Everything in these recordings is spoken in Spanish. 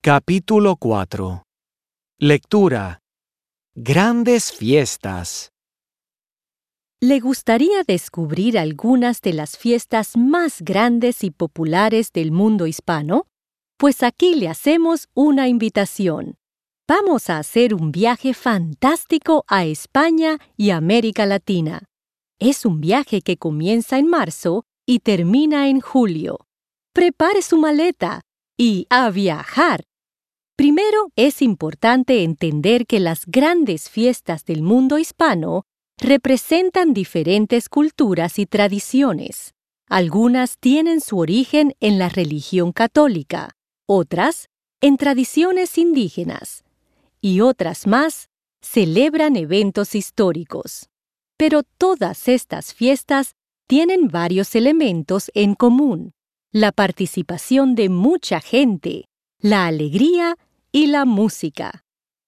Capítulo 4. Lectura. Grandes fiestas. ¿Le gustaría descubrir algunas de las fiestas más grandes y populares del mundo hispano? Pues aquí le hacemos una invitación. Vamos a hacer un viaje fantástico a España y América Latina. Es un viaje que comienza en marzo y termina en julio. Prepare su maleta y ¡a viajar! Primero, es importante entender que las grandes fiestas del mundo hispano representan diferentes culturas y tradiciones. Algunas tienen su origen en la religión católica, otras en tradiciones indígenas, y otras más celebran eventos históricos. Pero todas estas fiestas tienen varios elementos en común: la participación de mucha gente, la alegría y la música.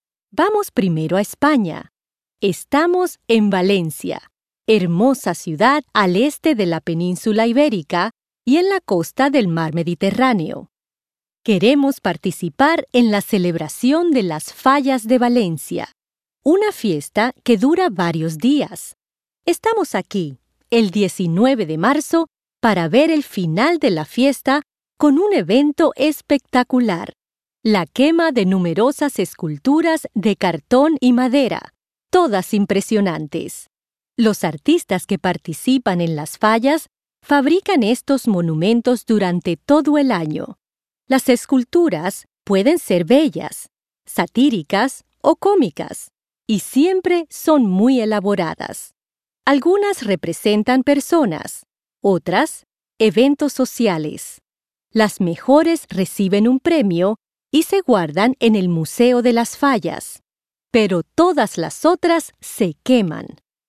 Vamos primero a España. Estamos en Valencia, hermosa ciudad al este de la península ibérica y en la costa del mar Mediterráneo. Queremos participar en la celebración de las Fallas de Valencia, una fiesta que dura varios días. Estamos aquí, el 19 de marzo, para ver el final de la fiesta con un evento espectacular: la quema de numerosas esculturas de cartón y madera, todas impresionantes. Los artistas que participan en las fallas fabrican estos monumentos durante todo el año. Las esculturas pueden ser bellas, satíricas o cómicas, y siempre son muy elaboradas. Algunas representan personas, otras, eventos sociales. Las mejores reciben un premio y se guardan en el Museo de las Fallas, pero todas las otras se queman.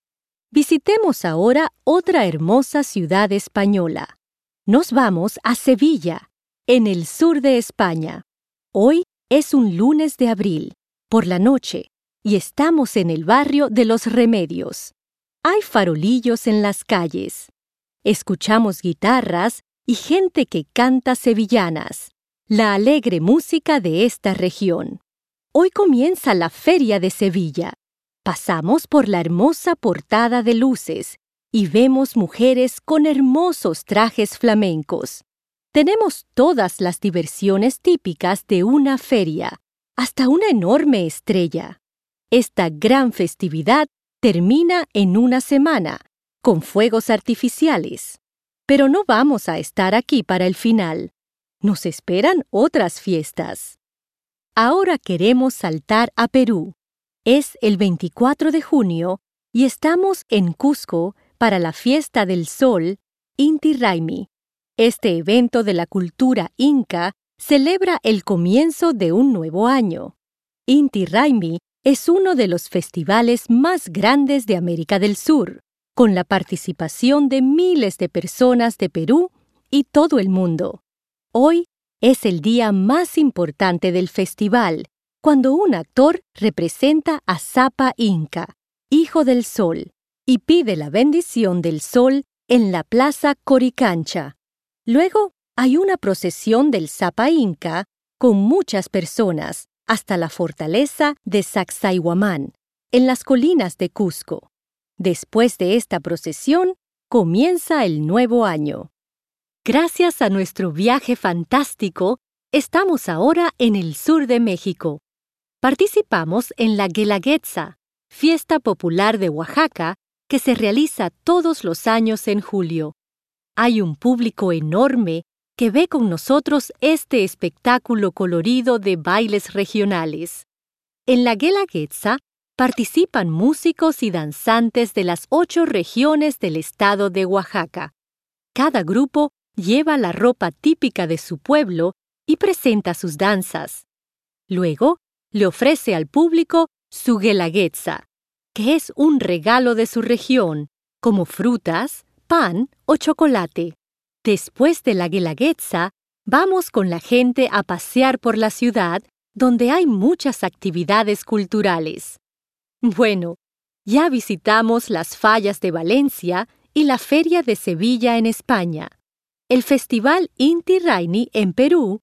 Visitemos ahora otra hermosa ciudad española. Nos vamos a Sevilla, en el sur de España. Hoy es un lunes de abril, por la noche, y estamos en el barrio de Los Remedios. Hay farolillos en las calles. Escuchamos guitarras y gente que canta sevillanas, la alegre música de esta región. Hoy comienza la Feria de Sevilla. Pasamos por la hermosa portada de luces y vemos mujeres con hermosos trajes flamencos. Tenemos todas las diversiones típicas de una feria, hasta una enorme estrella. Esta gran festividad termina en una semana, con fuegos artificiales. Pero no vamos a estar aquí para el final. Nos esperan otras fiestas. Ahora queremos saltar a Perú. Es el 24 de junio y estamos en Cusco para la fiesta del sol, Inti Raymi. Este evento de la cultura inca celebra el comienzo de un nuevo año. Inti Raymi es uno de los festivales más grandes de América del Sur, con la participación de miles de personas de Perú y todo el mundo. Hoy es el día más importante del festival, cuando un actor representa a Sapa Inca, hijo del sol, y pide la bendición del sol en la Plaza Coricancha. Luego hay una procesión del Sapa Inca con muchas personas hasta la fortaleza de Sacsayhuamán, en las colinas de Cusco. Después de esta procesión, comienza el nuevo año. Gracias a nuestro viaje fantástico, estamos ahora en el sur de México. Participamos en la Guelaguetza, fiesta popular de Oaxaca, que se realiza todos los años en julio. Hay un público enorme que ve con nosotros este espectáculo colorido de bailes regionales. En la Guelaguetza participan músicos y danzantes de las 8 regiones del estado de Oaxaca. Cada grupo lleva la ropa típica de su pueblo y presenta sus danzas. Luego, le ofrece al público su Guelaguetza, que es un regalo de su región, como frutas, pan o chocolate. Después de la Guelaguetza, vamos con la gente a pasear por la ciudad, donde hay muchas actividades culturales. Bueno, ya visitamos las Fallas de Valencia y la Feria de Sevilla en España, el Festival Inti Raymi en Perú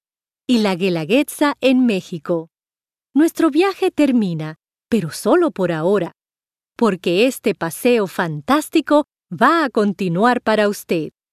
y la Guelaguetza en México. Nuestro viaje termina, pero solo por ahora, porque este paseo fantástico va a continuar para usted.